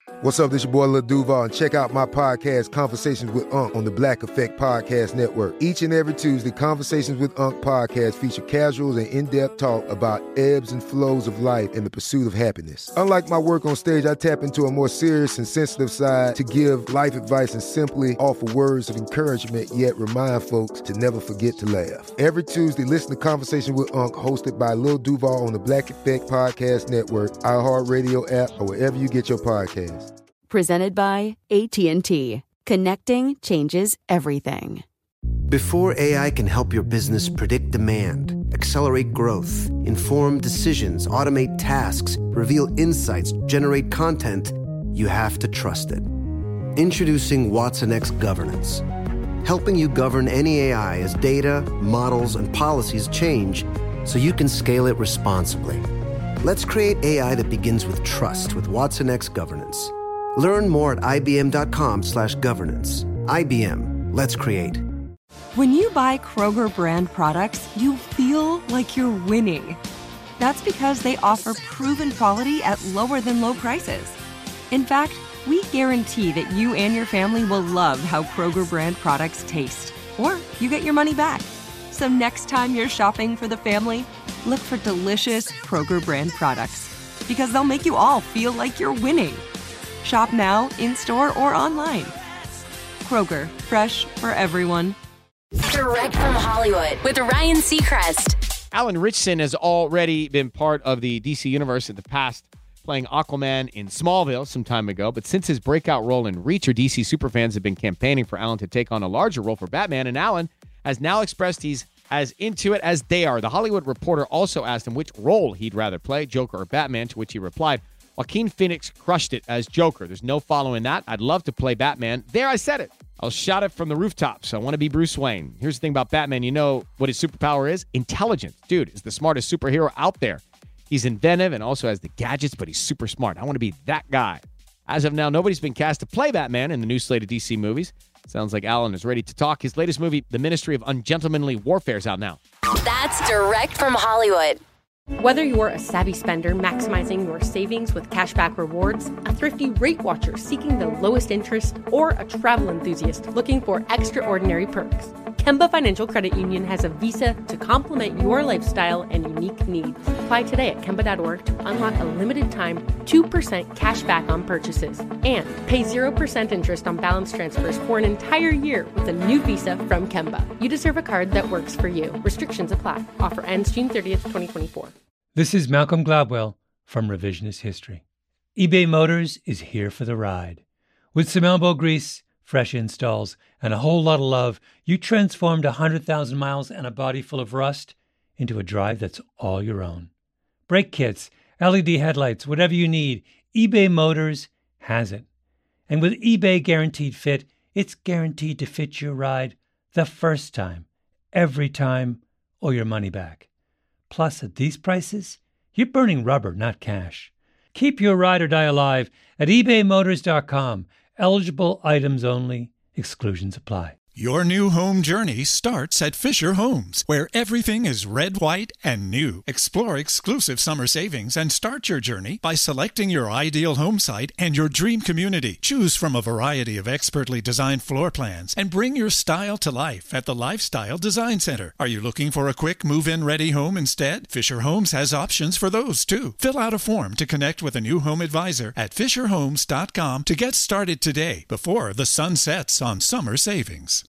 What's up, this your boy Lil Duval, and check out my podcast, Conversations with Unc, on the Black Effect Podcast Network. Each and every Tuesday, Conversations with Unc podcast feature casuals and in-depth talk about ebbs and flows of life and the pursuit of happiness. Unlike my work on stage, I tap into a more serious and sensitive side to give life advice and simply offer words of encouragement, yet remind folks to never forget to laugh. Every Tuesday, listen to Conversations with Unc, hosted by Lil Duval on the Black Effect Podcast Network, iHeartRadio app, or wherever you get your podcasts. Presented by AT&T. Connecting changes everything. Before AI can help your business predict demand, accelerate growth, inform decisions, automate tasks, reveal insights, generate content, you have to trust it. Introducing watsonx Governance, helping you govern any AI as data, models, and policies change so you can scale it responsibly. Let's create AI that begins with trust with watsonx Governance. Learn more at ibm.com/governance. IBM. Let's create. When you buy Kroger brand products, you feel like you're winning. That's because they offer proven quality at lower than low prices. In fact, we guarantee that you and your family will love how Kroger brand products taste, or you get your money back. So next time you're shopping for the family, look for delicious Kroger brand products, because they'll make you all feel like you're winning. Shop now, in-store, or online. Kroger, fresh for everyone. Direct from Hollywood with Ryan Seacrest. Alan Ritchson has already been part of the DC universe in the past, playing Aquaman in Smallville some time ago. But since his breakout role in Reacher, DC superfans have been campaigning for Alan to take on a larger role for Batman, and Alan has now expressed he's as into it as they are. The Hollywood Reporter also asked him which role he'd rather play, Joker or Batman, to which he replied, Joaquin Phoenix crushed it as Joker. There's no following that. I'd love to play Batman. There, I said it. I'll shout it from the rooftops. I want to be Bruce Wayne. Here's the thing about Batman. You know what his superpower is? Intelligence. Dude is the smartest superhero out there. He's inventive and also has the gadgets, but he's super smart. I want to be that guy. As of now, nobody's been cast to play Batman in the new slate of DC movies. Sounds like Alan is ready to talk. His latest movie, The Ministry of Ungentlemanly Warfare, is out now. That's direct from Hollywood. Whether you're a savvy spender maximizing your savings with cashback rewards, a thrifty rate watcher seeking the lowest interest, or a travel enthusiast looking for extraordinary perks, Kemba Financial Credit Union has a visa to complement your lifestyle and unique needs. Apply today at Kemba.org to unlock a limited time 2% cash back on purchases and pay 0% interest on balance transfers for an entire year with a new visa from Kemba. You deserve a card that works for you. Restrictions apply. Offer ends June 30th, 2024. This is Malcolm Gladwell from Revisionist History. eBay Motors is here for the ride. With some elbow grease, fresh installs, and a whole lot of love, you transformed 100,000 miles and a body full of rust into a drive that's all your own. Brake kits, LED headlights, whatever you need, eBay Motors has it. And with eBay Guaranteed Fit, it's guaranteed to fit your ride the first time, every time, or your money back. Plus, at these prices, you're burning rubber, not cash. Keep your ride or die alive at ebaymotors.com. Eligible items only. Exclusions apply. Your new home journey starts at Fisher Homes, where everything is red, white, and new. Explore exclusive summer savings and start your journey by selecting your ideal home site and your dream community. Choose from a variety of expertly designed floor plans and bring your style to life at the Lifestyle Design Center. Are you looking for a quick move-in ready home instead? Fisher Homes has options for those too. Fill out a form to connect with a new home advisor at fisherhomes.com to get started today before the sun sets on summer savings.